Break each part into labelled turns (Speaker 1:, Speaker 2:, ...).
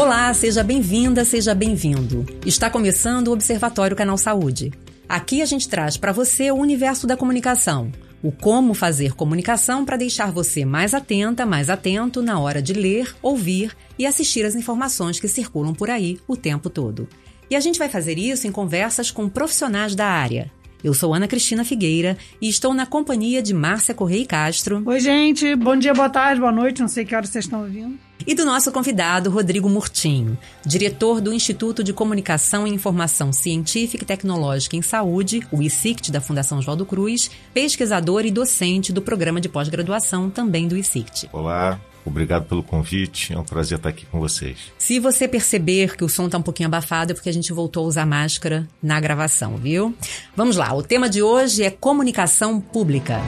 Speaker 1: Olá, seja bem-vinda, seja bem-vindo. Está começando o Observatório Canal Saúde. Aqui a gente traz para você o universo da comunicação, o como fazer comunicação para deixar você mais atenta, mais atento na hora de ler, ouvir e assistir as informações que circulam por aí o tempo todo. E a gente vai fazer isso em conversas com profissionais da área. Eu sou Ana Cristina Figueira e estou na companhia de Márcia Correia Castro.
Speaker 2: Oi, gente. Bom dia, boa tarde, boa noite. Não sei que horas vocês estão ouvindo.
Speaker 1: E do nosso convidado, Rodrigo Murtinho, diretor do Instituto de Comunicação e Informação Científica e Tecnológica em Saúde, o ICICT da Fundação Oswaldo Cruz, pesquisador e docente do programa de pós-graduação também do ICICT.
Speaker 3: Olá. Obrigado pelo convite, é um prazer estar aqui com vocês.
Speaker 1: Se você perceber que o som está um pouquinho abafado, é porque a gente voltou a usar máscara na gravação, viu? Vamos lá, o tema de hoje é comunicação pública.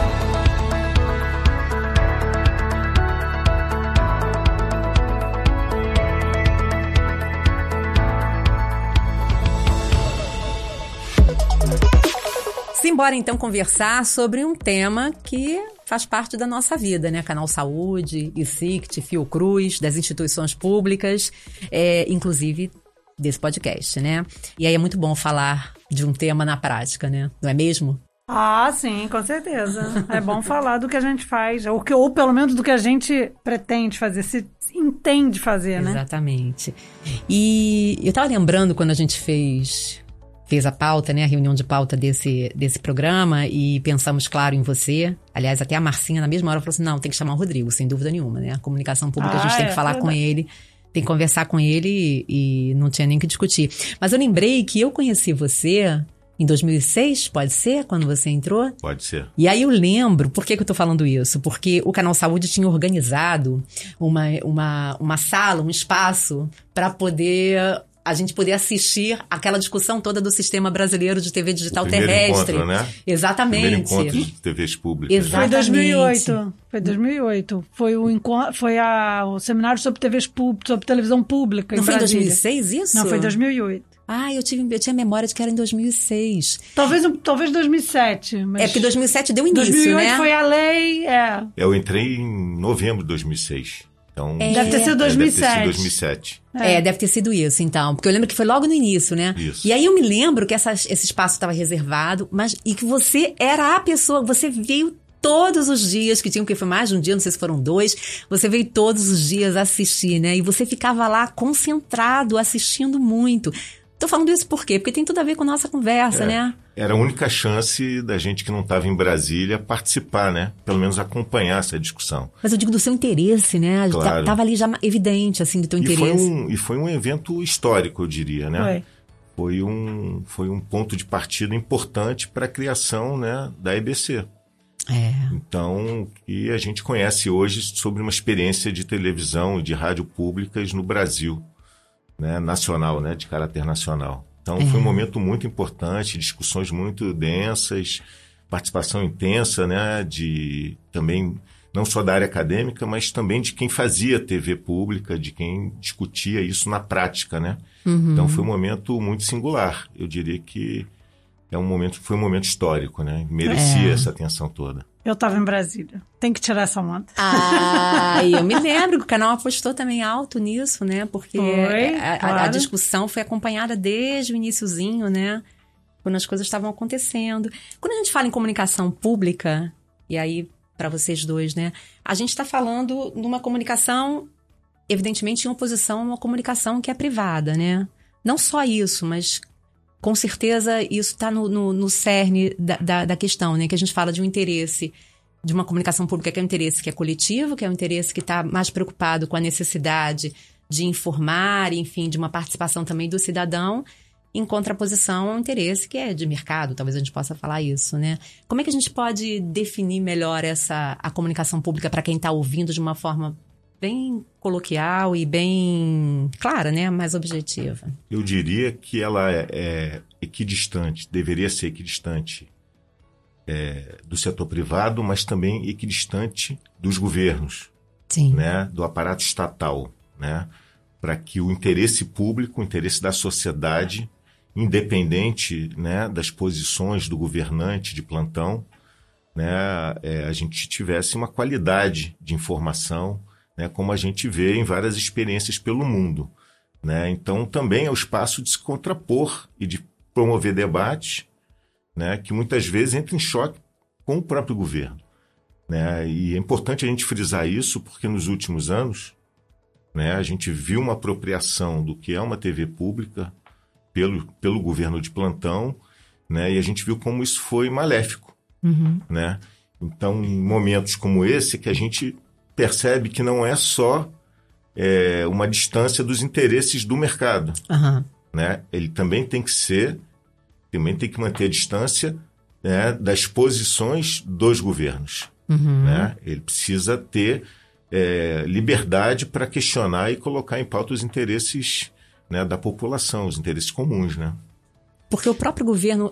Speaker 1: Simbora então conversar sobre um tema que faz parte da nossa vida, né? Canal Saúde, ICICT, Fiocruz, das instituições públicas, inclusive desse podcast, né? E aí é muito bom falar de um tema na prática, né? Não é mesmo?
Speaker 2: Ah, sim, com certeza. É bom falar do que a gente faz, ou pelo menos do que a gente pretende fazer, se entende fazer, né?
Speaker 1: Exatamente. E eu estava lembrando quando a gente fez a pauta, né, a reunião de pauta desse programa e pensamos, claro, em você. Aliás, até a Marcinha, na mesma hora, falou assim, não, tem que chamar o Rodrigo, sem dúvida nenhuma, né? A comunicação pública, a gente tem que falar com ele, tem que conversar com ele e não tinha nem que discutir. Mas eu lembrei que eu conheci você em 2006, pode ser, quando você entrou?
Speaker 3: Pode ser.
Speaker 1: E aí eu lembro, por que eu tô falando isso? Porque o Canal Saúde tinha organizado uma sala, um espaço para a gente poder assistir aquela discussão toda do Sistema Brasileiro de TV Digital Terrestre.
Speaker 3: Encontro, né?
Speaker 1: Exatamente.
Speaker 3: Primeiro encontro de TVs públicas.
Speaker 1: Exatamente.
Speaker 2: Foi 2008. Foi o seminário sobre TVs públicas, sobre televisão pública
Speaker 1: Não
Speaker 2: em
Speaker 1: foi em
Speaker 2: Brasília.
Speaker 1: 2006 isso?
Speaker 2: Não, foi em 2008.
Speaker 1: Ah, eu tinha memória de que era em 2006.
Speaker 2: Talvez 2007. Mas
Speaker 1: É porque 2007 deu início,
Speaker 2: 2008
Speaker 1: né?
Speaker 2: foi a lei,
Speaker 3: Eu entrei em novembro de 2006. Então,
Speaker 2: Deve ter sido 2007.
Speaker 3: Deve ter sido 2007.
Speaker 1: Deve ter sido isso, então. Porque eu lembro que foi logo no início, né?
Speaker 3: Isso.
Speaker 1: E aí eu me lembro que esse espaço estava reservado, e que você era a pessoa, você veio todos os dias, porque foi mais de um dia, não sei se foram 2, você veio todos os dias assistir, né? E você ficava lá concentrado, assistindo muito. Tô falando isso por quê? Porque tem tudo a ver com a nossa conversa, né?
Speaker 3: Era a única chance da gente que não estava em Brasília participar, né? Pelo menos acompanhar essa discussão.
Speaker 1: Mas eu digo do seu interesse, né?
Speaker 3: Claro.
Speaker 1: Tava ali já evidente, assim, do teu interesse.
Speaker 3: Foi um evento histórico, eu diria, né? Foi um ponto de partida importante para a criação, né, da EBC. Então, que a gente conhece hoje sobre uma experiência de televisão e de rádio públicas no Brasil, né, nacional, né, de caráter nacional. Então, foi um momento muito importante, discussões muito densas, participação intensa, né, de também, não só da área acadêmica, mas também de quem fazia TV pública, de quem discutia isso na prática, né? Então, foi um momento muito singular. Eu diria que foi um momento histórico, né? Merecia essa atenção toda.
Speaker 2: Eu estava em Brasília. Tem que tirar essa onda.
Speaker 1: E eu me lembro que o canal apostou também alto nisso, né? Porque a discussão foi acompanhada desde o iniciozinho, né? Quando as coisas estavam acontecendo. Quando a gente fala em comunicação pública, e aí para vocês dois, né? A gente está falando de uma comunicação, evidentemente, em oposição a uma comunicação que é privada, né? Não só isso, mas com certeza isso está no cerne da questão, né? Que a gente fala de um interesse de uma comunicação pública que é um interesse que é coletivo, que é um interesse que está mais preocupado com a necessidade de informar, enfim, de uma participação também do cidadão, em contraposição ao interesse que é de mercado, talvez a gente possa falar isso, né? Como é que a gente pode definir melhor a comunicação pública para quem está ouvindo de uma forma bem coloquial e bem clara, né? Mais objetiva.
Speaker 3: Eu diria que ela é equidistante, deveria ser equidistante do setor privado, mas também equidistante dos governos,
Speaker 1: Sim.
Speaker 3: Né? Do aparato estatal, né? Para que o interesse público, o interesse da sociedade, independente, né, das posições do governante de plantão, né, a gente tivesse uma qualidade de informação, né, como a gente vê em várias experiências pelo mundo, né? Então, também é o espaço de se contrapor e de promover debates, né, que muitas vezes entram em choque com o próprio governo, né? E é importante a gente frisar isso porque nos últimos anos, né, a gente viu uma apropriação do que é uma TV pública pelo governo de plantão, né, e a gente viu como isso foi maléfico. Né? Então, em momentos como esse, que a gente percebe que não é só uma distância dos interesses do mercado. Né? Ele também tem que manter a distância, né, das posições dos governos. Né? Ele precisa ter liberdade para questionar e colocar em pauta os interesses, né, da população, os interesses comuns, né?
Speaker 1: Porque o próprio governo,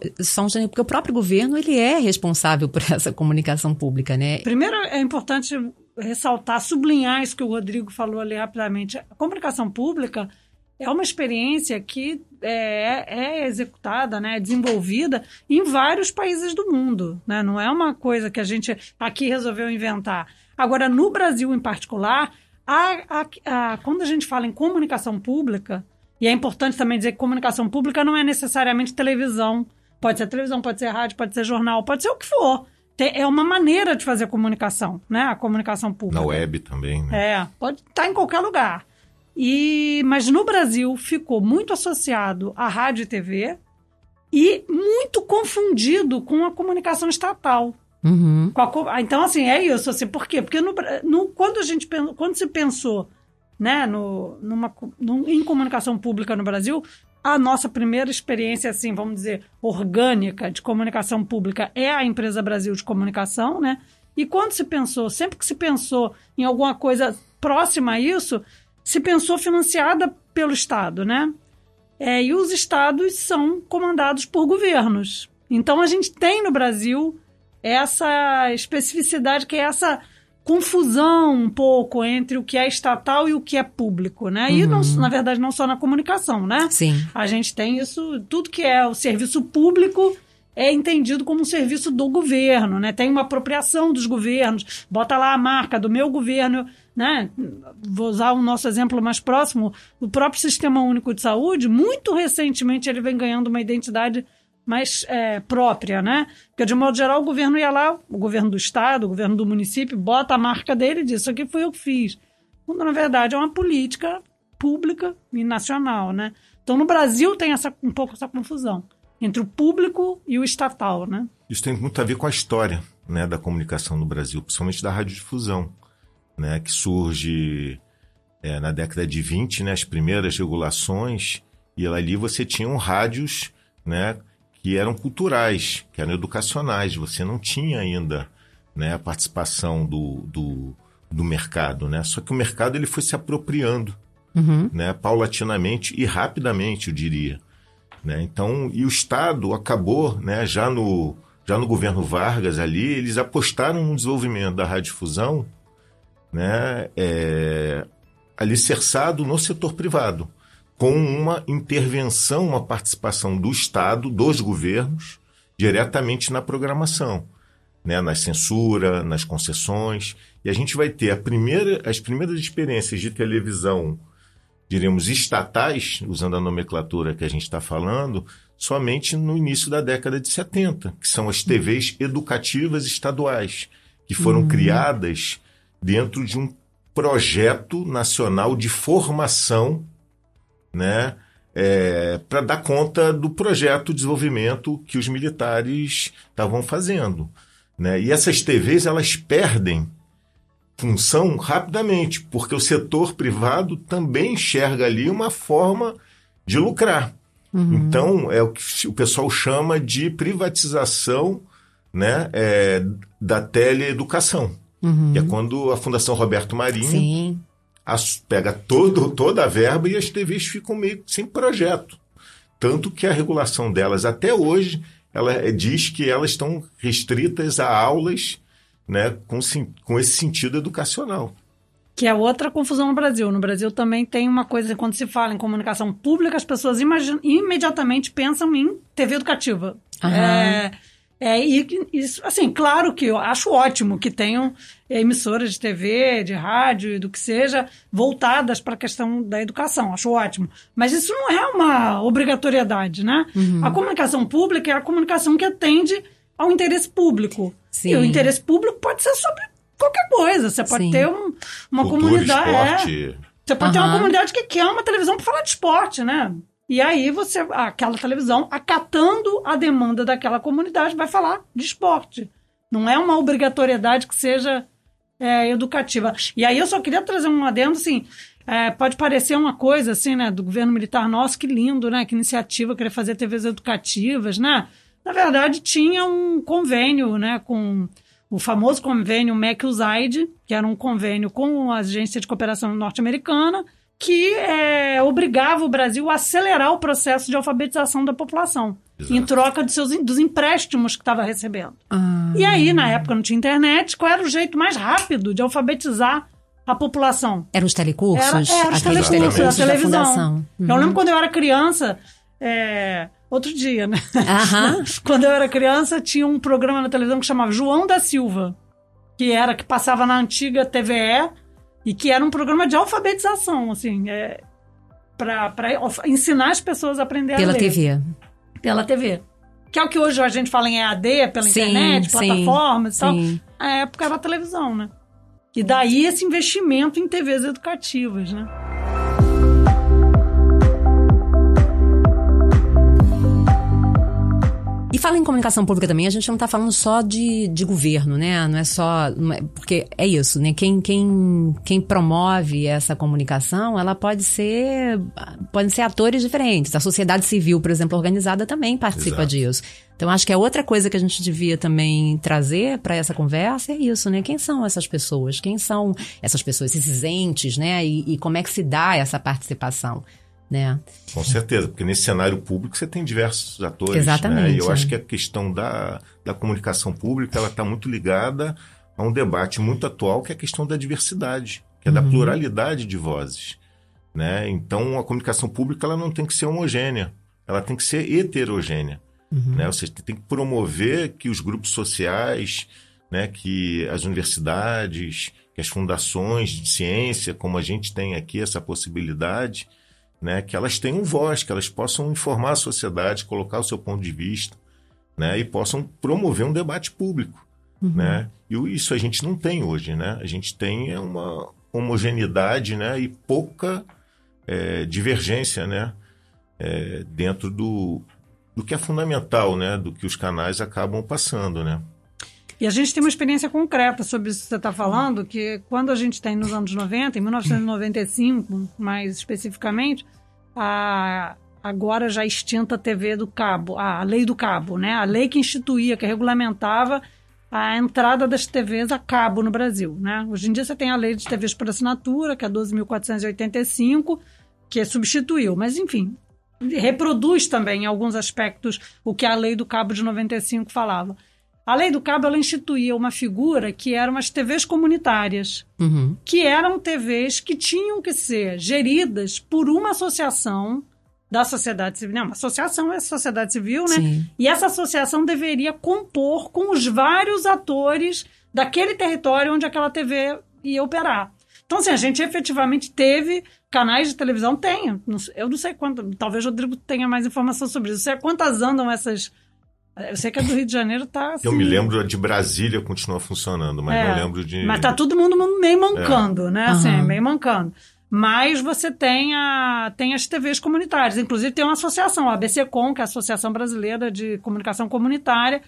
Speaker 1: ele é responsável por essa comunicação pública, né?
Speaker 2: Primeiro, é importante ressaltar, sublinhar isso que o Rodrigo falou ali rapidamente. A comunicação pública é uma experiência que é executada, né, desenvolvida em vários países do mundo, né? Não é uma coisa que a gente aqui resolveu inventar. Agora, no Brasil em particular, quando a gente fala em comunicação pública, e é importante também dizer que comunicação pública não é necessariamente televisão. Pode ser televisão, pode ser rádio, pode ser jornal, pode ser o que for. É uma maneira de fazer comunicação, né? A comunicação pública.
Speaker 3: Na web também, né?
Speaker 2: Pode estar em qualquer lugar. Mas no Brasil ficou muito associado à rádio e TV e muito confundido com a comunicação estatal. Então, assim, é isso. Assim, por quê? Porque quando se pensou, né, em comunicação pública no Brasil, a nossa primeira experiência, assim, vamos dizer, orgânica de comunicação pública é a Empresa Brasil de Comunicação, né? E quando se pensou, sempre que se pensou em alguma coisa próxima a isso, se pensou financiada pelo Estado, né? E os estados são comandados por governos. Então, a gente tem no Brasil essa especificidade, que é essa confusão um pouco entre o que é estatal e o que é público, né? E, não, na verdade, não só na comunicação, né?
Speaker 1: Sim.
Speaker 2: A gente tem isso, tudo que é o serviço público é entendido como um serviço do governo, né? Tem uma apropriação dos governos, bota lá a marca do meu governo, né? Vou usar o nosso exemplo mais próximo, o próprio Sistema Único de Saúde, muito recentemente ele vem ganhando uma identidade mais própria, né? Porque, de modo geral, o governo ia lá, o governo do estado, o governo do município, bota a marca dele e diz, isso aqui foi eu que fiz. Quando, na verdade, é uma política pública e nacional, né? Então, no Brasil tem um pouco essa confusão entre o público e o estatal, né?
Speaker 3: Isso tem muito a ver com a história, né, da comunicação no Brasil, principalmente da radiodifusão, né, que surge na década de 20, né, as primeiras regulações, e ali você tinha rádios, né, que eram culturais, que eram educacionais. Você não tinha ainda, né, a participação do mercado, né? Só que o mercado ele foi se apropriando, né, paulatinamente e rapidamente, eu diria. Né? Então, e o Estado acabou, né, já no governo Vargas ali, eles apostaram no desenvolvimento da radiodifusão, né, alicerçado no setor privado, com uma intervenção, uma participação do Estado, dos governos, diretamente na programação, né, na censura, nas concessões. E a gente vai ter as primeiras experiências de televisão, diríamos, estatais, usando a nomenclatura que a gente está falando, somente no início da década de 70, que são as TVs educativas estaduais, que foram criadas dentro de um projeto nacional de formação, né, para dar conta do projeto de desenvolvimento que os militares estavam fazendo, né? E essas TVs, elas perdem função rapidamente, porque o setor privado também enxerga ali uma forma de lucrar. Então, é o que o pessoal chama de privatização, né, da teleeducação, que é quando a Fundação Roberto Marinho pega toda a verba e as TVs ficam meio sem projeto. Tanto que a regulação delas, até hoje, ela diz que elas estão restritas a aulas, né, com esse sentido educacional.
Speaker 2: Que é outra confusão no Brasil. No Brasil também tem uma coisa, quando se fala em comunicação pública, as pessoas imediatamente pensam em TV educativa. Isso, assim, claro que eu acho ótimo que tenham emissoras de TV, de rádio, do que seja, voltadas para a questão da educação. Acho ótimo. Mas isso não é uma obrigatoriedade, né? A comunicação pública é a comunicação que atende ao interesse público. Sim. E o interesse público pode ser sobre qualquer coisa. Você pode ter uma
Speaker 3: cultura,
Speaker 2: comunidade... Você pode ter uma comunidade que quer uma televisão para falar de esporte, né? E aí aquela televisão, acatando a demanda daquela comunidade, vai falar de esporte. Não é uma obrigatoriedade que seja educativa. E aí eu só queria trazer um adendo, assim, pode parecer uma coisa, assim, né, do governo militar, nossa, que lindo, né, que iniciativa, querer fazer TVs educativas, né? Na verdade, tinha um convênio, né, com o famoso convênio MEC-USAID, que era um convênio com a Agência de Cooperação Norte-Americana, que obrigava o Brasil a acelerar o processo de alfabetização da população, em troca dos empréstimos que estava recebendo. E aí, na época, não tinha internet, qual era o jeito mais rápido de alfabetizar a população?
Speaker 1: Eram os telecursos?
Speaker 2: Era os telecursos da televisão. Eu lembro quando eu era criança, outro dia, né? Quando eu era criança, tinha um programa na televisão que chamava João da Silva, que passava na antiga TVE, e que era um programa de alfabetização, assim, para ensinar as pessoas a aprender a ler. Pela TV. Que é o que hoje a gente fala em EAD, pela internet, plataformas e tal. Na época era a televisão, né? E daí esse investimento em TVs educativas, né?
Speaker 1: E fala em comunicação pública também, a gente não está falando só de governo, né? Não é só... porque é isso, né? Quem promove essa comunicação, ela podem ser atores diferentes. A sociedade civil, por exemplo, organizada também participa disso. Então, acho que é outra coisa que a gente devia também trazer para essa conversa, é isso, né? Quem são essas pessoas? Quem são essas pessoas, esses entes, né? E como é que se dá essa participação? Né?
Speaker 3: Com certeza, porque nesse cenário público você tem diversos atores.
Speaker 1: Exatamente.
Speaker 3: Né? E eu acho que a questão da comunicação pública ela está muito ligada a um debate muito atual, que é a questão da diversidade, que é da pluralidade de vozes. Né? Então, a comunicação pública ela não tem que ser homogênea, ela tem que ser heterogênea. Né? Ou seja, tem que promover que os grupos sociais, né, que as universidades, que as fundações de ciência, como a gente tem aqui essa possibilidade, né, que elas tenham voz, que elas possam informar a sociedade, colocar o seu ponto de vista, né, e possam promover um debate público. Né? E isso a gente não tem hoje. Né? A gente tem uma homogeneidade, né, e pouca divergência, né, dentro do que é fundamental, né, do que os canais acabam passando. Né?
Speaker 2: E a gente tem uma experiência concreta sobre isso que você está falando, que quando a gente tem nos anos 90, em 1995, mais especificamente, a agora já extinta TV do cabo, a lei do cabo, né? A lei que instituía, que regulamentava a entrada das TVs a cabo no Brasil, né? Hoje em dia você tem a lei de TVs por assinatura, que é 12.485, que substituiu, mas enfim, reproduz também em alguns aspectos o que a lei do cabo de 95 falava. A lei do cabo, ela instituía uma figura que eram as TVs comunitárias, que eram TVs que tinham que ser geridas por uma associação da sociedade civil. Não, uma associação é a sociedade civil, né? Sim. E essa associação deveria compor com os vários atores daquele território onde aquela TV ia operar. Então, assim, a gente efetivamente teve canais de televisão, eu não sei quanto, talvez o Rodrigo tenha mais informação sobre isso, não sei quantas andam essas... Eu sei que a do Rio de Janeiro tá assim...
Speaker 3: Eu me lembro de Brasília, continua funcionando, mas não lembro de...
Speaker 2: Mas tá todo mundo meio mancando, né? Assim, meio mancando. Mas você tem as TVs comunitárias. Inclusive tem uma associação, a ABCCom, que é a Associação Brasileira de Comunicação Comunitária,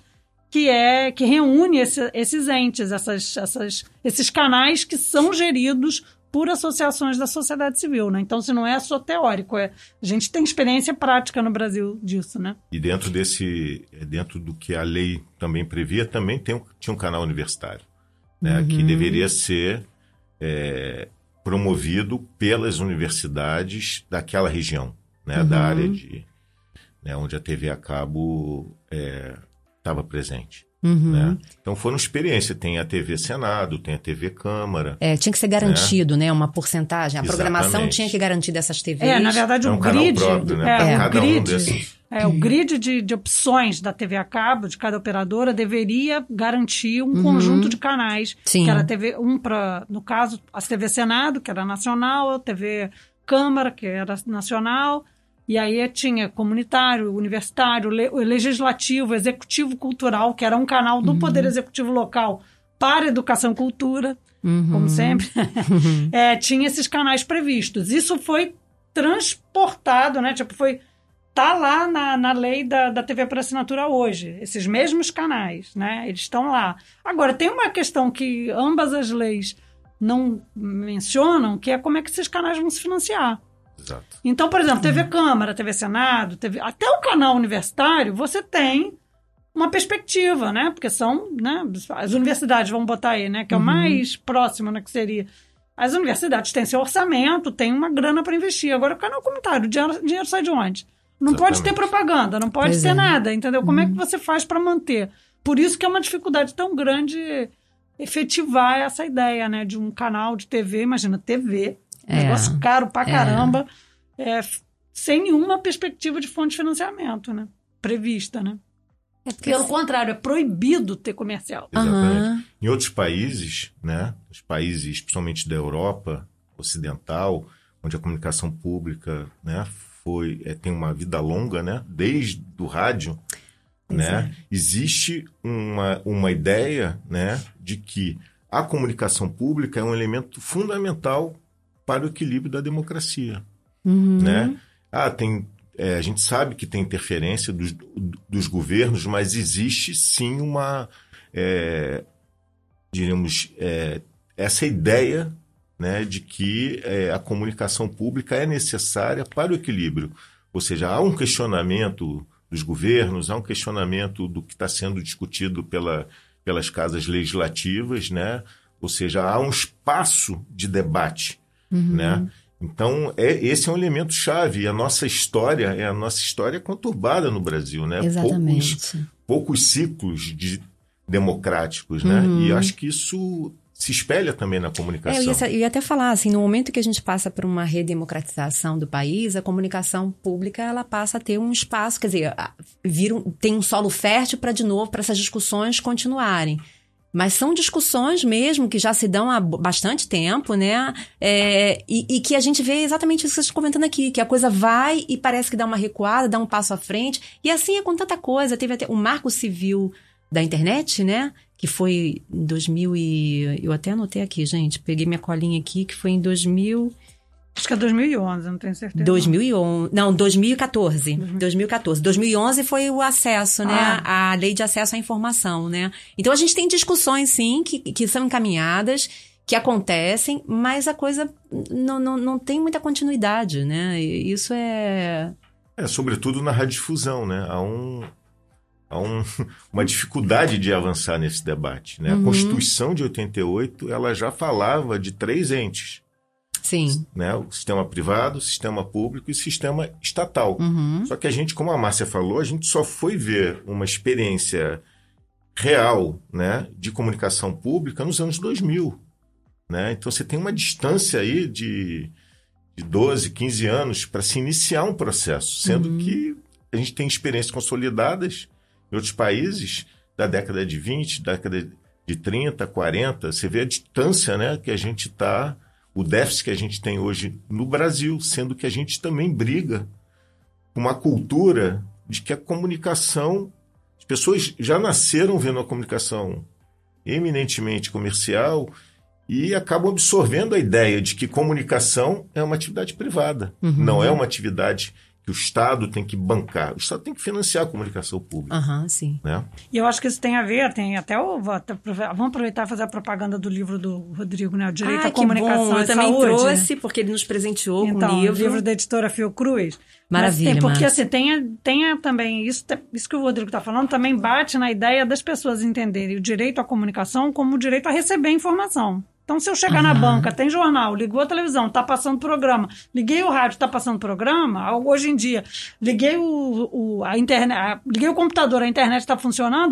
Speaker 2: que reúne esses entes, esses canais que são geridos por associações da sociedade civil, né? Então, se não é só teórico, a gente tem experiência prática no Brasil disso, né?
Speaker 3: E dentro do que a lei também previa, também tinha um canal universitário, né? Que deveria ser promovido pelas universidades daquela região, né? Da área onde a TV a cabo estava presente. Né? Então foram experiências. Tem a TV Senado, tem a TV Câmara.
Speaker 1: Tinha que ser garantido, né? Uma porcentagem. A programação tinha que garantir dessas TVs.
Speaker 2: Na verdade, o grid...
Speaker 3: Próprio, né? Cada um desses.
Speaker 2: O grid de opções da TV a cabo, de cada operadora, deveria garantir um conjunto de canais.
Speaker 1: Sim.
Speaker 2: Que era TV, no caso, a TV Senado, que era nacional, a TV Câmara, que era nacional... E aí tinha comunitário, universitário, legislativo, executivo cultural, que era um canal do Poder Executivo local para educação e cultura, como sempre. Tinha esses canais previstos. Isso foi transportado, né? Tá lá na lei da TV por assinatura hoje, esses mesmos canais, né? Eles estão lá. Agora, tem uma questão que ambas as leis não mencionam, que é como é que esses canais vão se financiar.
Speaker 3: Exato.
Speaker 2: Então, por exemplo, TV Câmara, TV Senado, até o canal universitário, você tem uma perspectiva, né? Porque são, né? As universidades, vamos botar aí, né? Que é o mais próximo, né? Que seria... As universidades têm seu orçamento, tem uma grana para investir. Agora, o canal comunitário, o dinheiro sai de onde? Não pode ter propaganda, não pode ter nada, entendeu? Como é que você faz para manter? Por isso que é uma dificuldade tão grande efetivar essa ideia, né? De um canal de TV, imagina, TV... Negócio caro pra caramba, sem nenhuma perspectiva de fonte de financiamento, né? Prevista, né? Pelo contrário, é proibido ter comercial.
Speaker 3: Exatamente. Em outros países, né? Os países, principalmente da Europa Ocidental, onde a comunicação pública, né, tem uma vida longa, né? Desde o rádio, né? Existe uma ideia, né, de que a comunicação pública é um elemento fundamental para o equilíbrio da democracia, né? A gente sabe que tem interferência dos governos, mas existe sim essa ideia, né, de que a comunicação pública é necessária para o equilíbrio. Ou seja, há um questionamento dos governos, há um questionamento do que está sendo discutido pelas casas legislativas, né? Ou seja, há um espaço de debate. Né? Então, esse é um elemento chave. E a nossa história é conturbada no Brasil, né?
Speaker 1: Exatamente.
Speaker 3: Poucos ciclos democráticos, né? E acho que isso se espelha também na comunicação.
Speaker 1: Eu ia até falar, assim, no momento que a gente passa por uma redemocratização do país, a comunicação pública, ela passa a ter um espaço, quer dizer, tem um solo fértil para, de novo, para essas discussões continuarem. Mas são discussões mesmo que já se dão há bastante tempo, né? E que a gente vê exatamente isso que vocês estão comentando aqui, que a coisa vai e parece que dá uma recuada, dá um passo à frente. E assim é com tanta coisa. Teve até o Marco Civil da Internet, né? Que foi em 2000 eu até anotei aqui, gente. Peguei minha colinha aqui, que foi em 2000...
Speaker 2: Acho que é 2011, não tenho certeza.
Speaker 1: 2014. 2011 foi o acesso, né? A lei de acesso à informação, né? Então a gente tem discussões, sim, que são encaminhadas, que acontecem, mas a coisa não tem muita continuidade, né? Isso
Speaker 3: sobretudo na radiodifusão, né? Há uma dificuldade de avançar nesse debate, né? A Constituição de 88, ela já falava de 3 entes.
Speaker 1: Sim.
Speaker 3: Né? O sistema privado, o sistema público e o sistema estatal. Só que a gente, como a Márcia falou, a gente só foi ver uma experiência real, né, de comunicação pública nos anos 2000. Né? Então você tem uma distância aí de 12, 15 anos para se iniciar um processo, sendo que a gente tem experiências consolidadas em outros países da década de 20, década de 30, 40. Você vê a distância, né, que a gente está... O déficit que a gente tem hoje no Brasil, sendo que a gente também briga com uma cultura de que a comunicação... As pessoas já nasceram vendo a comunicação eminentemente comercial e acabam absorvendo a ideia de que comunicação é uma atividade privada. Não é uma atividade que o Estado tem que bancar. O Estado tem que financiar a comunicação pública.
Speaker 1: Sim.
Speaker 3: Né?
Speaker 2: E eu acho que isso tem a ver, vamos aproveitar e fazer a propaganda do livro do Rodrigo, né? O Direito à Comunicação e Saúde.
Speaker 1: Eu também trouxe, porque ele nos presenteou com o
Speaker 2: livro da editora Fiocruz.
Speaker 1: Maravilha,
Speaker 2: porque assim, tem também, isso que o Rodrigo está falando, também bate na ideia das pessoas entenderem o direito à comunicação como o direito a receber informação. Então, se eu chegar na banca, tem jornal, ligou a televisão, está passando programa, liguei o rádio, está passando programa, hoje em dia, liguei a internet, liguei o computador, a internet está funcionando,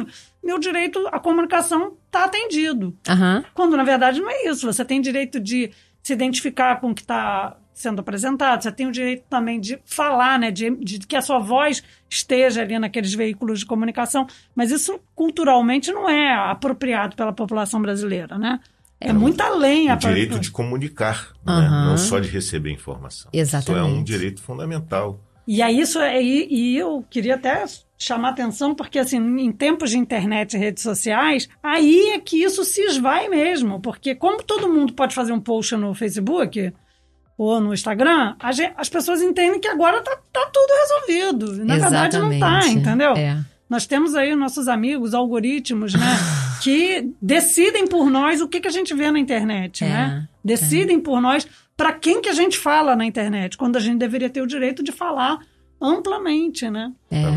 Speaker 2: meu direito à comunicação está atendido.
Speaker 1: Uhum.
Speaker 2: Quando, na verdade, não é isso. Você tem direito de se identificar com o que está sendo apresentado, você tem o direito também de falar, né, de que a sua voz esteja ali naqueles veículos de comunicação, mas isso culturalmente não é apropriado pela população brasileira, né? É muito além.
Speaker 3: O direito de comunicar, né? Não só de receber informação.
Speaker 1: Exatamente.
Speaker 3: Isso é um direito fundamental.
Speaker 2: E aí e eu queria até chamar a atenção, porque assim, em tempos de internet e redes sociais, aí é que isso se esvai mesmo, porque como todo mundo pode fazer um post no Facebook ou no Instagram, as pessoas entendem que agora tá tudo resolvido. Na verdade não tá, entendeu? Nós temos aí nossos amigos, algoritmos, né? Que decidem por nós o que a gente vê na internet, né? Decidem por nós para quem que a gente fala na internet, quando a gente deveria ter o direito de falar amplamente, né?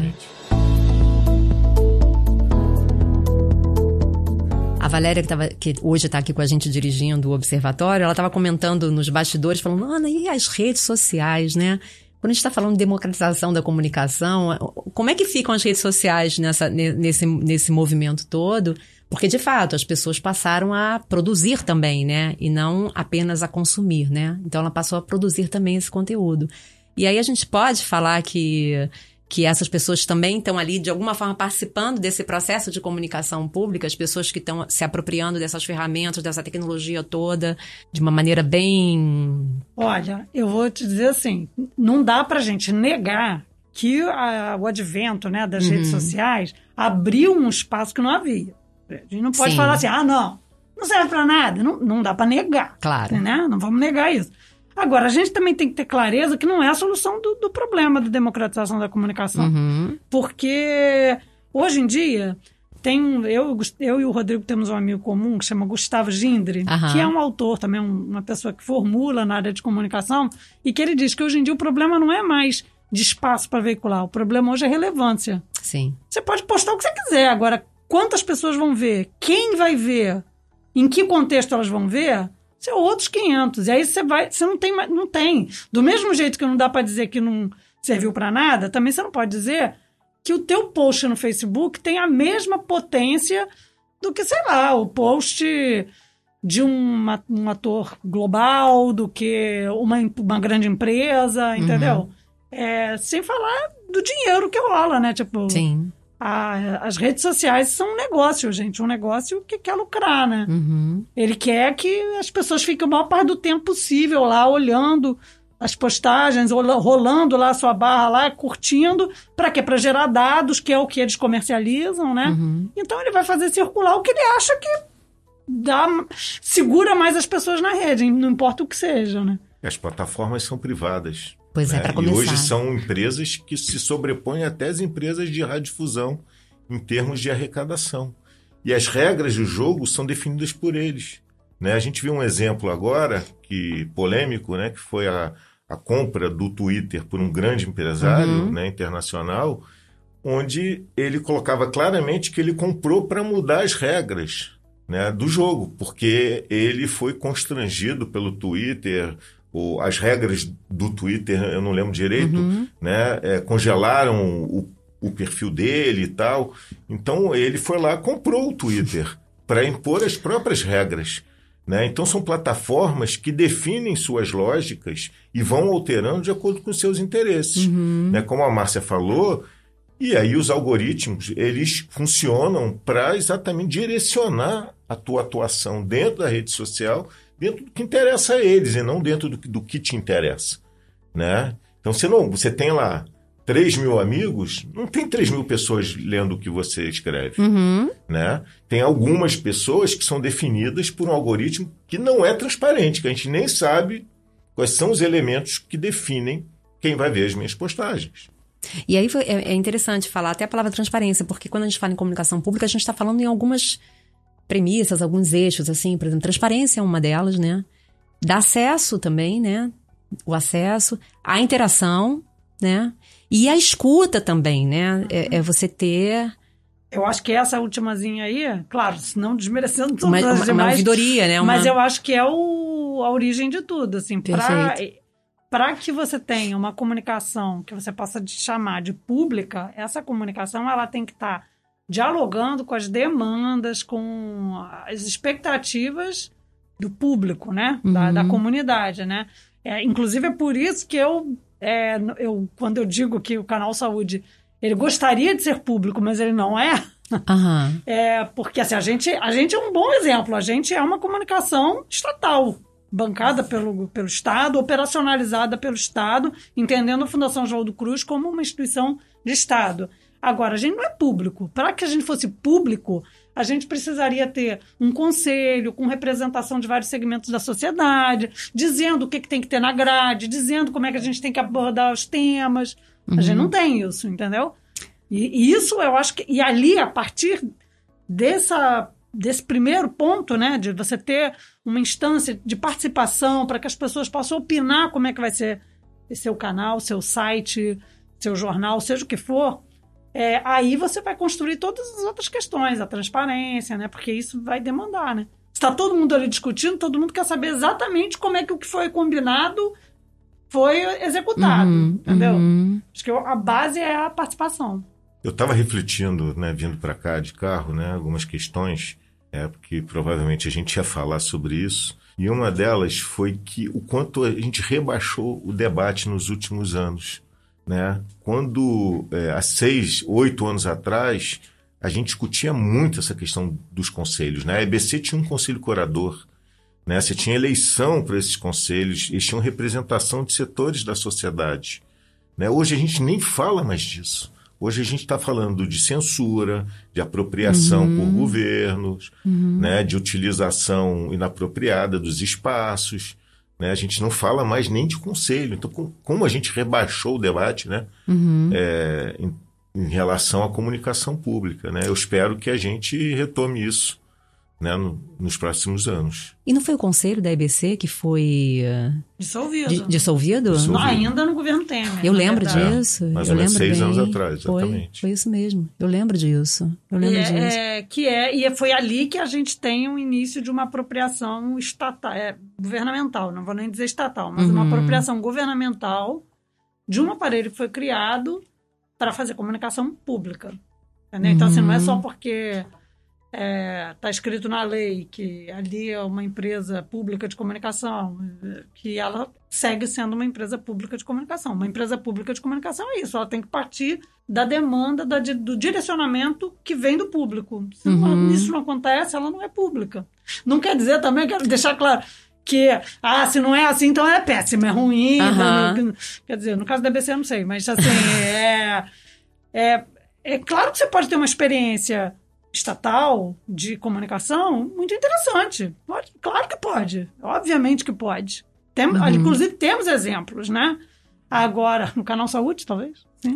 Speaker 1: A Valéria, que hoje está aqui com a gente dirigindo o observatório, ela estava comentando nos bastidores, falando, Ana, e as redes sociais, né? Quando a gente está falando de democratização da comunicação, como é que ficam as redes sociais nesse movimento todo? Porque, de fato, as pessoas passaram a produzir também, né? E não apenas a consumir, né? Então, ela passou a produzir também esse conteúdo. E aí a gente pode falar que essas pessoas também estão ali, de alguma forma, participando desse processo de comunicação pública, as pessoas que estão se apropriando dessas ferramentas, dessa tecnologia toda, de uma maneira bem...
Speaker 2: Olha, eu vou te dizer assim, não dá pra gente negar que o advento, né, das redes sociais abriu um espaço que não havia. A gente não pode falar assim, não serve pra nada. Não dá pra negar.
Speaker 1: Claro.
Speaker 2: Né? Não vamos negar isso. Agora, a gente também tem que ter clareza que não é a solução do problema da democratização da comunicação. Porque, hoje em dia, eu e o Rodrigo temos um amigo comum que chama Gustavo Gindre, que é um autor também, uma pessoa que formula na área de comunicação, e que ele diz que hoje em dia o problema não é mais de espaço para veicular, o problema hoje é relevância.
Speaker 1: Sim.
Speaker 2: Você pode postar o que você quiser, agora, quantas pessoas vão ver? Quem vai ver? Em que contexto elas vão ver? São outros 500. E aí você não tem. Do mesmo jeito que não dá para dizer que não serviu para nada, também você não pode dizer que o teu post no Facebook tem a mesma potência do que, sei lá, o post de um ator global, do que uma grande empresa, entendeu? Sem falar do dinheiro que rola, né? Tipo,
Speaker 1: sim.
Speaker 2: As redes sociais são um negócio, gente. Um negócio que quer lucrar, né? Ele quer que as pessoas fiquem o maior parte do tempo possível lá, olhando as postagens, rolando lá a sua barra lá, curtindo. Para quê? Para gerar dados, que é o que eles comercializam, né? Então, ele vai fazer circular o que ele acha que segura mais as pessoas na rede, não importa o que seja, né?
Speaker 3: As plataformas são privadas.
Speaker 1: Pois é, para começar.
Speaker 3: E hoje são empresas que se sobrepõem até as empresas de radiodifusão em termos de arrecadação. E as regras do jogo são definidas por eles. Né? A gente viu um exemplo agora, polêmico, né? Que foi a compra do Twitter por um grande empresário, né, internacional, onde ele colocava claramente que ele comprou para mudar as regras, né, do jogo, porque ele foi constrangido pelo Twitter. As regras do Twitter, eu não lembro direito, né? Congelaram o perfil dele e tal. Então, ele foi lá e comprou o Twitter para impor as próprias regras. Né? Então, são plataformas que definem suas lógicas e vão alterando de acordo com seus interesses. Né? Como a Márcia falou, e aí os algoritmos, eles funcionam para exatamente direcionar a tua atuação dentro da rede social, dentro do que interessa a eles e não dentro do que te interessa, né? Então, você tem lá 3 mil amigos, não tem 3 mil pessoas lendo o que você escreve, né? Tem algumas pessoas que são definidas por um algoritmo que não é transparente, que a gente nem sabe quais são os elementos que definem quem vai ver as minhas postagens.
Speaker 1: E aí é interessante falar até a palavra transparência, porque quando a gente fala em comunicação pública, a gente está falando em algumas premissas, alguns eixos, assim, por exemplo, transparência é uma delas, né? Dá acesso também, né? O acesso, a interação, né? E a escuta também, né? É você ter...
Speaker 2: Eu acho que essa ultimazinha aí, claro, não desmerecendo todas as demais...
Speaker 1: Uma ouvidoria, né?
Speaker 2: Mas eu acho que é a origem de tudo, assim. Para que você tenha uma comunicação que você possa chamar de pública, essa comunicação, ela tem que estar dialogando com as demandas, com as expectativas do público, né? Da comunidade, né? Inclusive, é por isso que quando eu digo que o Canal Saúde, ele gostaria de ser público, mas ele não é. Porque assim, a gente é um bom exemplo. A gente é uma comunicação estatal, bancada pelo Estado, operacionalizada pelo Estado, entendendo a Fundação Oswaldo Cruz como uma instituição de Estado. Agora, a gente não é público. Para que a gente fosse público, a gente precisaria ter um conselho com representação de vários segmentos da sociedade, dizendo o que tem que ter na grade, dizendo como é que a gente tem que abordar os temas. A gente não tem isso, entendeu? E isso eu acho que... E ali, a partir desse primeiro ponto, né, de você ter uma instância de participação para que as pessoas possam opinar como é que vai ser seu canal, seu site, seu jornal, seja o que for, aí você vai construir todas as outras questões, a transparência, né, porque isso vai demandar, né? Está todo mundo ali discutindo, todo mundo quer saber exatamente como é que o que foi combinado foi executado, entendeu? Acho que a base é a participação.
Speaker 3: Eu estava refletindo, né, vindo para cá de carro, né, algumas questões, porque provavelmente a gente ia falar sobre isso, e uma delas foi que o quanto a gente rebaixou o debate nos últimos anos, né? Quando, há 6, 8 anos atrás, a gente discutia muito essa questão dos conselhos, né? A EBC tinha um conselho curador, né? Você tinha eleição para esses conselhos, eles tinham representação de setores da sociedade, né? Hoje a gente nem fala mais disso. Hoje a gente está falando de censura, de apropriação por governos, né, de utilização inapropriada dos espaços, né? A gente não fala mais nem de conselho. Então, como a gente rebaixou o debate, né, em relação à comunicação pública, né? Eu espero que a gente retome isso, né, nos próximos anos.
Speaker 1: E não foi o conselho da EBC que foi dissolvido?
Speaker 2: Não, ainda no governo Temer.
Speaker 1: Eu lembro disso.
Speaker 3: Mais ou menos 6 anos atrás, exatamente.
Speaker 1: Foi isso mesmo. Eu lembro disso.
Speaker 2: E foi ali que a gente tem o início de uma apropriação estatal, governamental, não vou nem dizer estatal, mas uma apropriação governamental de um aparelho que foi criado para fazer comunicação pública. Entendeu? Então, assim, não é só porque... está escrito na lei que ali é uma empresa pública de comunicação, que ela segue sendo uma empresa pública de comunicação. Uma empresa pública de comunicação é isso, ela tem que partir da demanda, do direcionamento que vem do público. Se isso não acontece, ela não é pública. Não quer dizer também, quero deixar claro, que se não é assim, então é péssimo, é ruim. Quer dizer, no caso da EBC eu não sei, mas assim, é claro que você pode ter uma experiência estatal de comunicação muito interessante. Claro que pode. Obviamente que pode. Inclusive, temos exemplos, né? Agora, no Canal Saúde, talvez. Sim.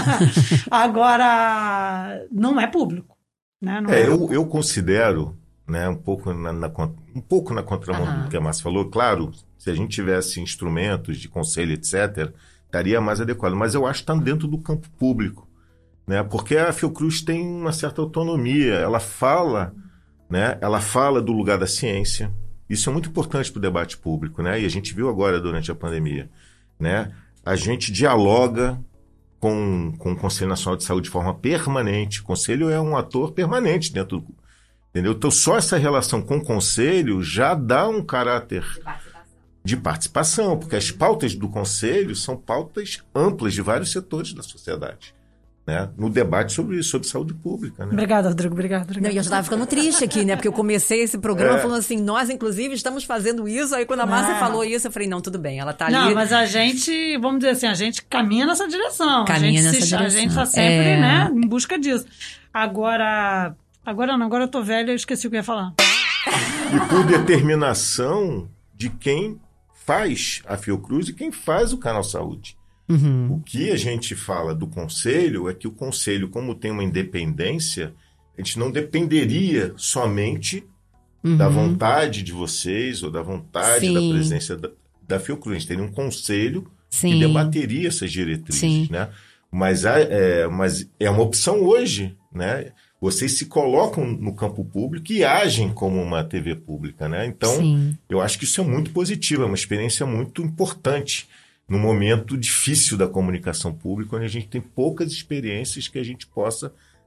Speaker 2: Agora, não é público. Né?
Speaker 3: Eu considero, né, um pouco na contramão do que a Márcia falou. Claro, se a gente tivesse instrumentos de conselho, etc., estaria mais adequado. Mas eu acho que está dentro do campo público. Né? Porque a Fiocruz tem uma certa autonomia, ela fala do lugar da ciência. Isso é muito importante para o debate público, né? E a gente viu agora durante a pandemia, né? A gente dialoga com o Conselho Nacional de Saúde de forma permanente. O Conselho é um ator permanente dentro do... Entendeu? Então, só essa relação com o Conselho já dá um caráter de participação, porque as pautas do Conselho são pautas amplas de vários setores da sociedade. Né, no debate sobre saúde pública. Né?
Speaker 2: Obrigada, Rodrigo. Obrigada.
Speaker 1: Não, eu já estava ficando triste aqui, né? Porque eu comecei esse programa falando assim, nós, inclusive, estamos fazendo isso. Aí, quando a Márcia falou isso, eu falei, não, tudo bem, ela está ali.
Speaker 2: Não, mas a gente, vamos dizer assim, a gente caminha nessa direção. A gente está sempre, né, em busca disso. Agora eu tô velha, eu esqueci o que eu ia falar.
Speaker 3: E por determinação de quem faz a Fiocruz e quem faz o Canal Saúde. O que a gente fala do Conselho é que o Conselho, como tem uma independência, a gente não dependeria somente da vontade de vocês ou da vontade da presidência da Fiocruz. A gente teria um Conselho que debateria essas diretrizes. Né? Mas é uma opção hoje. Né? Vocês se colocam no campo público e agem como uma TV pública. Né? Então, eu acho que isso é muito positivo, é uma experiência muito importante. Num momento difícil da comunicação pública, onde a gente tem poucas experiências que a gente possa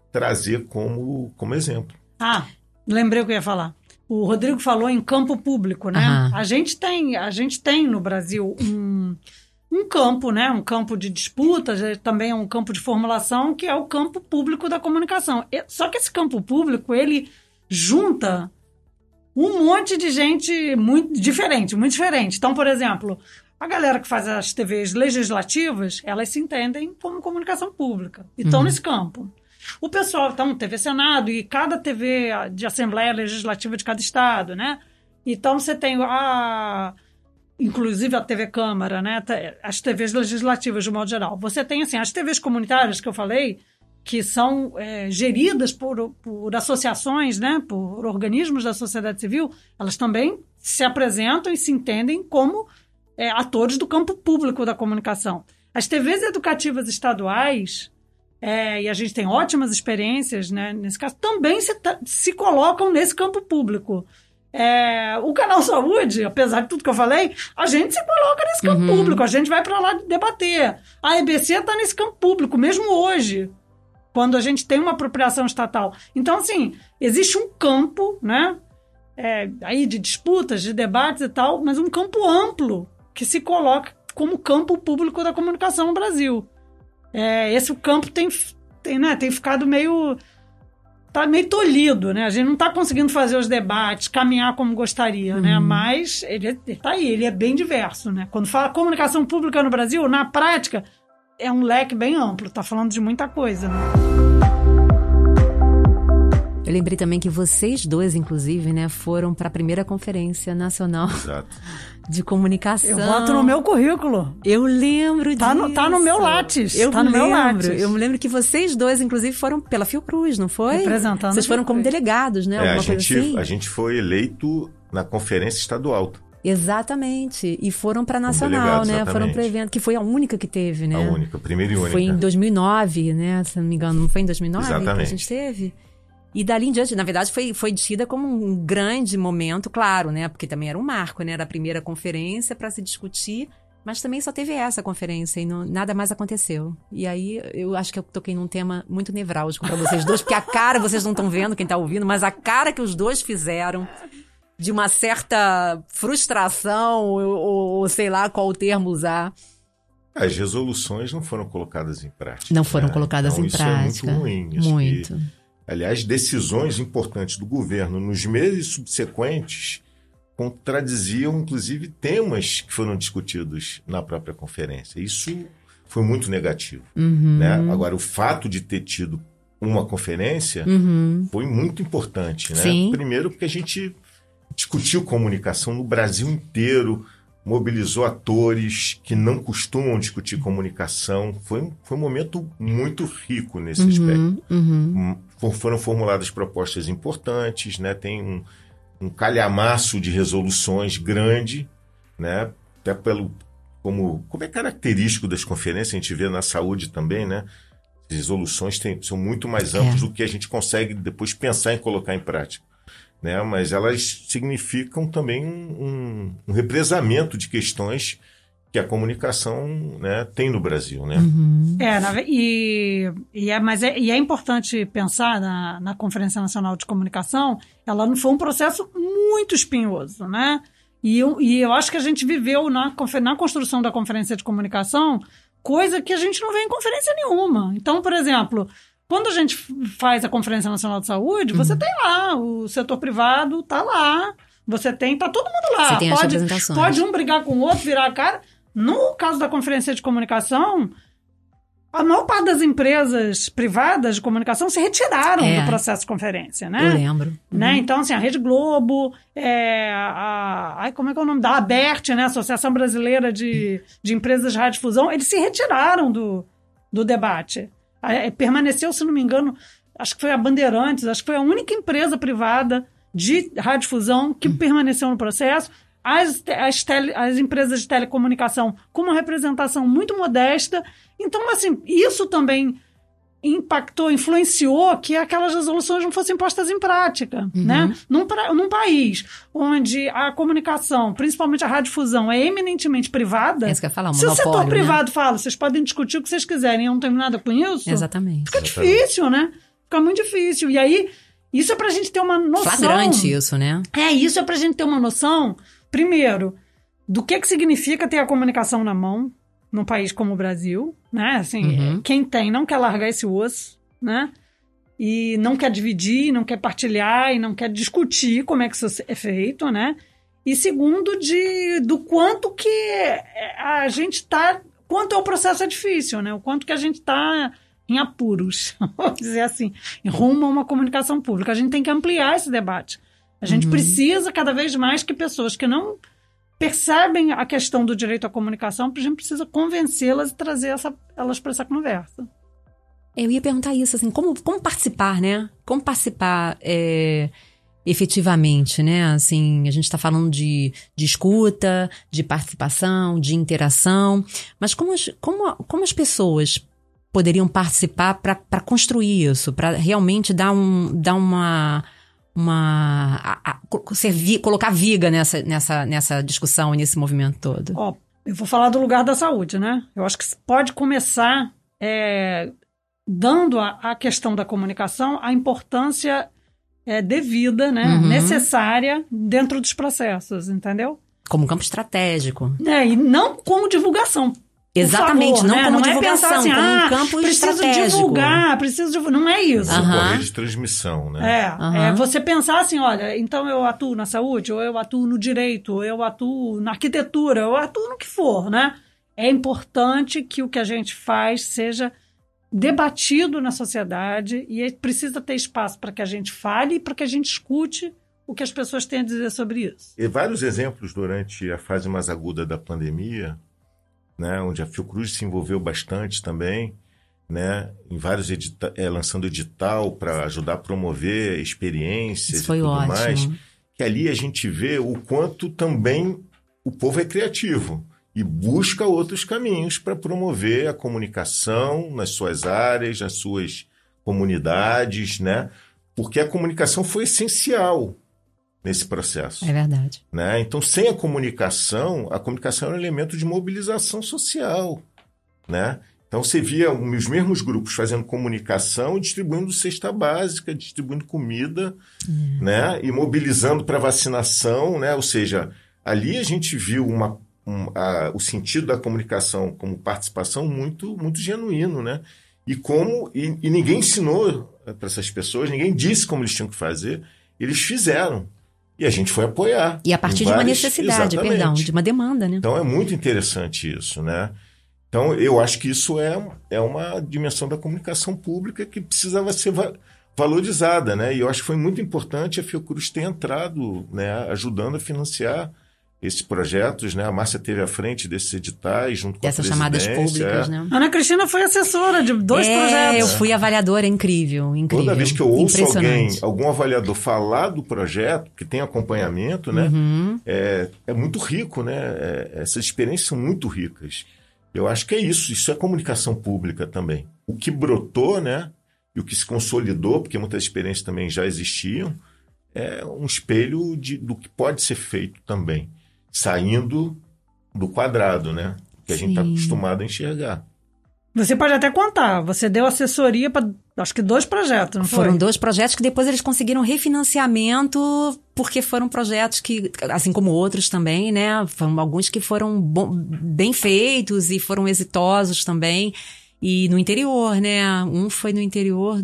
Speaker 3: trazer como exemplo.
Speaker 2: Lembrei o que eu ia falar. O Rodrigo falou em campo público, né? A gente tem no Brasil um campo, né? Um campo de disputas, também é um campo de formulação, que é o campo público da comunicação. Só que esse campo público, ele junta um monte de gente muito diferente. Então, por exemplo, a galera que faz as TVs legislativas, elas se entendem como comunicação pública e estão nesse campo. O pessoal, então, TV Senado e cada TV de Assembleia Legislativa de cada estado, né? Então, você tem inclusive a TV Câmara, né? As TVs legislativas, de modo geral. Você tem, assim, as TVs comunitárias que eu falei, que são geridas por associações, né? Por organismos da sociedade civil, elas também se apresentam e se entendem como atores do campo público da comunicação. As TVs educativas estaduais... e a gente tem ótimas experiências, né, nesse caso, também se colocam nesse campo público. O Canal Saúde, apesar de tudo que eu falei, a gente se coloca nesse campo público, a gente vai para lá debater. A EBC está nesse campo público, mesmo hoje, quando a gente tem uma apropriação estatal. Então, assim, existe um campo, né, aí de disputas, de debates e tal, mas um campo amplo que se coloca como campo público da comunicação no Brasil. Esse campo tem ficado meio tolhido, né? A gente não está conseguindo fazer os debates, caminhar como gostaria, né? Mas ele está aí, ele é bem diverso, né? Quando fala comunicação pública no Brasil, na prática, é um leque bem amplo, está falando de muita coisa, né?
Speaker 1: Eu lembrei também que vocês dois, inclusive, né, foram para a primeira Conferência Nacional de Comunicação.
Speaker 2: Eu boto no meu currículo.
Speaker 1: Eu lembro disso.
Speaker 2: Tá no meu Lattes.
Speaker 1: Eu me lembro que vocês dois, inclusive, foram pela Fiocruz, não foi?
Speaker 2: Representando.
Speaker 1: Vocês foram como delegados, né?
Speaker 3: A gente foi eleito na Conferência Estadual.
Speaker 1: Exatamente. E foram para a Nacional, né? Exatamente. Foram para o evento, que foi a única que teve, né?
Speaker 3: A única, a primeira e única.
Speaker 1: Foi em 2009, né? Se não me engano, não foi em 2009
Speaker 3: Exatamente.
Speaker 1: Que a gente teve? E dali em diante, na verdade, foi tida como um grande momento, claro, né? Porque também era um marco, né? Era a primeira conferência para se discutir, mas também só teve essa conferência e nada mais aconteceu. E aí, eu acho que eu toquei num tema muito nevrálgico para vocês dois, porque a cara, vocês não estão vendo, quem está ouvindo, mas a cara que os dois fizeram de uma certa frustração, ou sei lá qual termo usar.
Speaker 3: As resoluções não foram colocadas em prática.
Speaker 1: Não foram colocadas em prática.
Speaker 3: Isso é muito ruim.
Speaker 1: Muito.
Speaker 3: Aliás, decisões importantes do governo nos meses subsequentes contradiziam, inclusive, temas que foram discutidos na própria conferência. Isso foi muito negativo. Né? Agora, o fato de ter tido uma conferência foi muito importante. Né?
Speaker 1: Sim.
Speaker 3: Primeiro, porque a gente discutiu comunicação no Brasil inteiro, mobilizou atores que não costumam discutir comunicação. Foi um momento muito rico nesse aspecto. Foram formuladas propostas importantes, né? Tem um calhamaço de resoluções grande, né? Até como é característico das conferências, a gente vê na saúde também, né? As resoluções são muito mais amplas do que a gente consegue depois pensar em colocar em prática. Né? Mas elas significam também um represamento de questões que a comunicação, né, tem no Brasil. Né?
Speaker 2: Mas é importante pensar na Conferência Nacional de Comunicação, ela não foi um processo muito espinhoso, né? E eu acho que a gente viveu na construção da Conferência de Comunicação coisa que a gente não vê em conferência nenhuma. Então, por exemplo, quando a gente faz a Conferência Nacional de Saúde, você tem lá, o setor privado tá lá, tá todo mundo lá.
Speaker 1: Você tem as representações.
Speaker 2: Pode um brigar com o outro, virar a cara. No caso da Conferência de Comunicação, a maior parte das empresas privadas de comunicação se retiraram do processo de conferência, né?
Speaker 1: Eu lembro.
Speaker 2: Né? Então, assim, a Rede Globo, como é que é o nome? Da ABERT, né? Associação Brasileira de Empresas de Radiodifusão, eles se retiraram do debate. Permaneceu, se não me engano, acho que foi a Bandeirantes, acho que foi a única empresa privada de radiodifusão que permaneceu no processo. As empresas de telecomunicação com uma representação muito modesta. Então, assim, isso também influenciou que aquelas resoluções não fossem postas em prática. Né? Num país onde a comunicação, principalmente a radiodifusão, é eminentemente privada,
Speaker 1: isso que eu ia falar,
Speaker 2: se o setor privado fala, vocês podem discutir o que vocês quiserem, eu não tenho nada com isso,
Speaker 1: Exatamente.
Speaker 2: Fica difícil, né? fica muito difícil. E aí, isso é pra gente ter uma noção...
Speaker 1: Flagrante isso, né?
Speaker 2: Isso é pra gente ter uma noção, primeiro, do que significa ter a comunicação na mão num país como o Brasil, né? Assim, quem tem não quer largar esse osso, né? E não quer dividir, não quer partilhar e não quer discutir como é que isso é feito, né? E segundo, do quanto que a gente tá... Quanto o processo é difícil, né? O quanto que a gente tá em apuros, vamos dizer assim, em rumo a uma comunicação pública. A gente tem que ampliar esse debate. A gente precisa cada vez mais que pessoas que não percebem a questão do direito à comunicação, a gente precisa convencê-las e trazer elas para essa conversa.
Speaker 1: Eu ia perguntar isso, assim, como participar, né? Como participar efetivamente, né? Assim, a gente está falando de escuta, de participação, de interação, mas como as pessoas poderiam participar para construir isso, para realmente colocar viga nessa discussão, nesse movimento todo?
Speaker 2: Eu vou falar do lugar da saúde, né? Eu acho que pode começar dando à questão da comunicação a importância devida, né? Necessária dentro dos processos, entendeu?
Speaker 1: Como um campo estratégico.
Speaker 2: E não como divulgação.
Speaker 1: Exatamente,
Speaker 2: favor,
Speaker 1: não
Speaker 2: né?
Speaker 1: como
Speaker 2: não
Speaker 1: divulgação,
Speaker 2: é pensar assim,
Speaker 1: como um campo estratégico.
Speaker 2: Preciso divulgar, não é isso.
Speaker 3: Correio de transmissão, né?
Speaker 2: É você pensar assim, olha, então eu atuo na saúde, ou eu atuo no direito, ou eu atuo na arquitetura, ou eu atuo no que for, né? É importante que o que a gente faz seja debatido na sociedade e precisa ter espaço para que a gente fale e para que a gente escute o que as pessoas têm a dizer sobre isso.
Speaker 3: E vários exemplos durante a fase mais aguda da pandemia, né, onde a Fiocruz se envolveu bastante também, né, em vários lançando edital para ajudar a promover experiências e tudo ótimo. Mais, que ali a gente vê o quanto também o povo é criativo e busca outros caminhos para promover a comunicação nas suas áreas, nas suas comunidades, né, porque a comunicação foi essencial nesse processo.
Speaker 1: É verdade.
Speaker 3: Né? Então, sem a comunicação é um elemento de mobilização social. Né? Então, você via os mesmos grupos fazendo comunicação, distribuindo cesta básica, distribuindo comida, né? E mobilizando para vacinação. Né? Ou seja, ali a gente viu o sentido da comunicação como participação muito, muito genuíno. Né? E ninguém ensinou para essas pessoas, ninguém disse como eles tinham que fazer, eles fizeram. E a gente foi apoiar.
Speaker 1: E a partir de uma necessidade, de uma demanda, né?
Speaker 3: Então é muito interessante isso, né? Então eu acho que isso é uma dimensão da comunicação pública que precisava ser valorizada, né? E eu acho que foi muito importante a Fiocruz ter entrado, né, ajudando a financiar esses projetos, né? A Márcia esteve à frente desses editais, junto com
Speaker 1: dessas chamadas públicas, né?
Speaker 2: Ana Cristina foi assessora de 2 projetos.
Speaker 1: Eu fui avaliadora, incrível.
Speaker 3: Toda vez que eu ouço algum avaliador falar do projeto, que tem acompanhamento, né? É muito rico, né? Essas experiências são muito ricas. Eu acho que é isso é comunicação pública também. O que brotou, né? E o que se consolidou, porque muitas experiências também já existiam, é um espelho do que pode ser feito também. Saindo do quadrado, né? Que a gente está acostumado a enxergar.
Speaker 2: Você pode até contar. Você deu assessoria para, acho que 2 projetos, não foi?
Speaker 1: Foram 2 projetos que depois eles conseguiram refinanciamento, porque foram projetos que, assim como outros também, né? Foram alguns que foram bem feitos e foram exitosos também. E no interior, né? Um foi no interior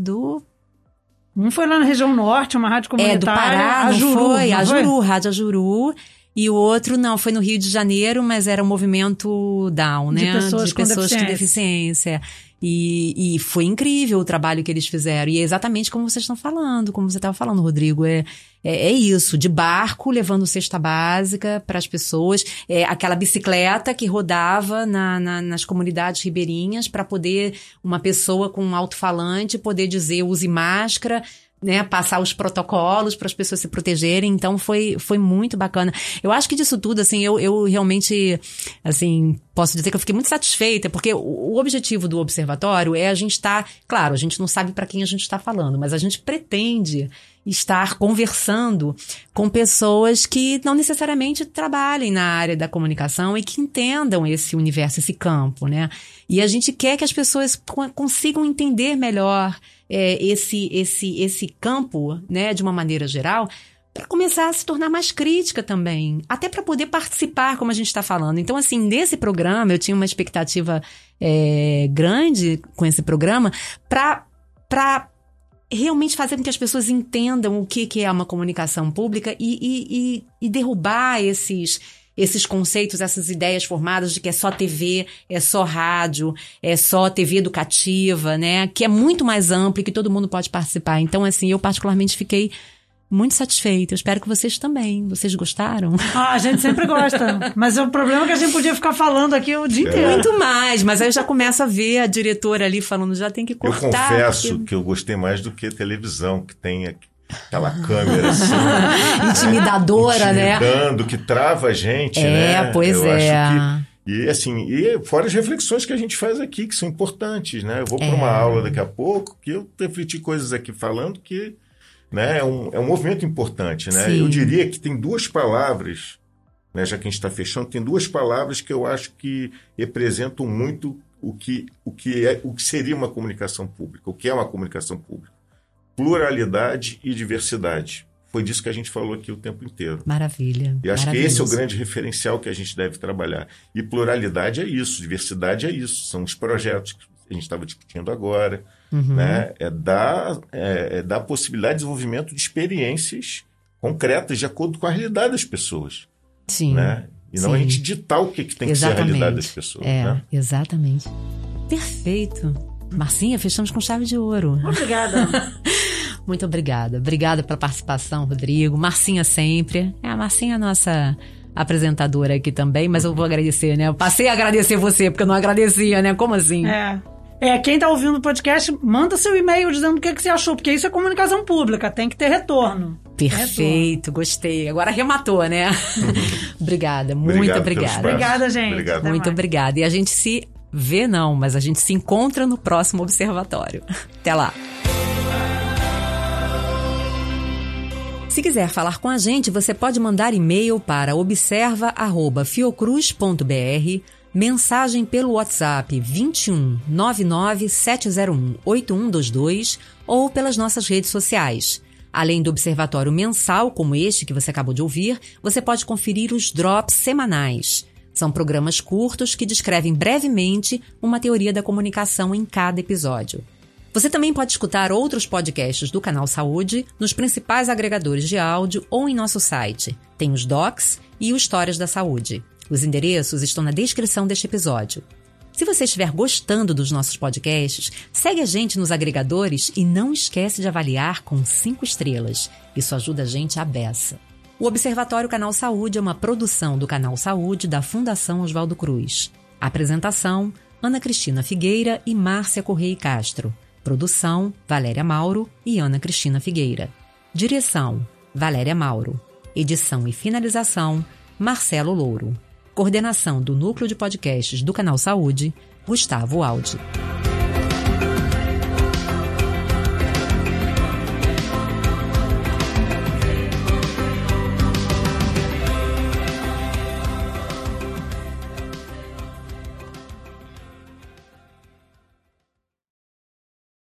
Speaker 2: Um foi lá na região norte, uma rádio comunitária.
Speaker 1: Do Pará, Rádio Ajuru. E o outro, não, foi no Rio de Janeiro, mas era um movimento Down, né?
Speaker 2: De pessoas com deficiência.
Speaker 1: E foi incrível o trabalho que eles fizeram. E é exatamente como vocês estão falando, como você estava falando, Rodrigo. É isso, de barco, levando cesta básica para as pessoas. Aquela bicicleta que rodava nas comunidades ribeirinhas para poder, uma pessoa com um alto-falante poder dizer, use máscara, né, passar os protocolos para as pessoas se protegerem. Então foi muito bacana. Eu acho que disso tudo, assim, eu realmente, assim, posso dizer que eu fiquei muito satisfeita, porque o objetivo do observatório é a gente estar, claro, a gente não sabe para quem a gente está falando, mas a gente pretende estar conversando com pessoas que não necessariamente trabalhem na área da comunicação e que entendam esse universo, esse campo, né? E a gente quer que as pessoas consigam entender melhor esse campo, né, de uma maneira geral, para começar a se tornar mais crítica também, até para poder participar, como a gente está falando. Então, assim, nesse programa, eu tinha uma expectativa grande com esse programa para realmente fazer com que as pessoas entendam o que é uma comunicação pública e derrubar esses conceitos, essas ideias formadas de que é só TV, é só rádio, é só TV educativa, né? Que é muito mais amplo e que todo mundo pode participar. Então, assim, eu particularmente fiquei muito satisfeita. Eu espero que vocês também. Vocês gostaram?
Speaker 2: A gente sempre gosta. Mas o problema é que a gente podia ficar falando aqui o dia inteiro.
Speaker 1: Muito mais. Mas aí eu já começo a ver a diretora ali falando, já tem que cortar.
Speaker 3: Eu confesso que eu gostei mais do que televisão, que tem aquela câmera assim.
Speaker 1: Intimidadora, né?
Speaker 3: Intimidando, que trava a gente, né?
Speaker 1: Pois
Speaker 3: eu
Speaker 1: é.
Speaker 3: Acho que, e assim, fora as reflexões que a gente faz aqui, que são importantes, né? Eu vou para uma aula daqui a pouco, que eu refleti coisas aqui falando que, né, é um movimento importante, né?
Speaker 1: Sim.
Speaker 3: Eu diria que tem duas palavras, né, já que a gente está fechando, tem duas palavras que eu acho que representam muito o que seria uma comunicação pública, o que é uma comunicação pública. Pluralidade e diversidade. Foi disso que a gente falou aqui o tempo inteiro.
Speaker 1: Maravilha.
Speaker 3: E acho que esse é o grande referencial que a gente deve trabalhar. E pluralidade é isso, diversidade é isso. São os projetos que a gente estava discutindo agora. Né? É dar possibilidade de desenvolvimento de experiências concretas de acordo com a realidade das pessoas.
Speaker 1: Sim.
Speaker 3: Né? E não a gente ditar o que tem que ser a realidade das pessoas. Né?
Speaker 1: Exatamente. Perfeito. Marcinha, fechamos com chave de ouro.
Speaker 2: Obrigada.
Speaker 1: Muito obrigada. Obrigada pela participação, Rodrigo. Marcinha sempre. A Marcinha é a nossa apresentadora aqui também, mas eu vou agradecer, né? Eu passei a agradecer você, porque eu não agradecia, né? Como assim?
Speaker 2: Quem tá ouvindo o podcast, manda seu e-mail dizendo o que você achou, porque isso é comunicação pública, tem que ter retorno.
Speaker 1: Perfeito, gostei. Agora arrematou, né? Obrigada, muito obrigada.
Speaker 2: Obrigada, gente.
Speaker 3: Obrigado.
Speaker 1: Muito obrigada. E a gente se vê não, mas a gente se encontra no próximo Observatório. Até lá. Se quiser falar com a gente, você pode mandar e-mail para observa@fiocruz.br, mensagem pelo WhatsApp 21 99 701 8122 ou pelas nossas redes sociais. Além do observatório mensal, como este que você acabou de ouvir, você pode conferir os drops semanais. São programas curtos que descrevem brevemente uma teoria da comunicação em cada episódio. Você também pode escutar outros podcasts do Canal Saúde nos principais agregadores de áudio ou em nosso site. Tem os Docs e o Histórias da Saúde. Os endereços estão na descrição deste episódio. Se você estiver gostando dos nossos podcasts, segue a gente nos agregadores e não esquece de avaliar com 5 estrelas. Isso ajuda a gente à beça. O Observatório Canal Saúde é uma produção do Canal Saúde da Fundação Oswaldo Cruz. Apresentação, Ana Cristina Figueira e Márcia Correia Castro. Produção, Valéria Mauro e Ana Cristina Figueira. Direção, Valéria Mauro. Edição e finalização, Marcelo Louro. Coordenação do Núcleo de Podcasts do Canal Saúde, Gustavo Aldi.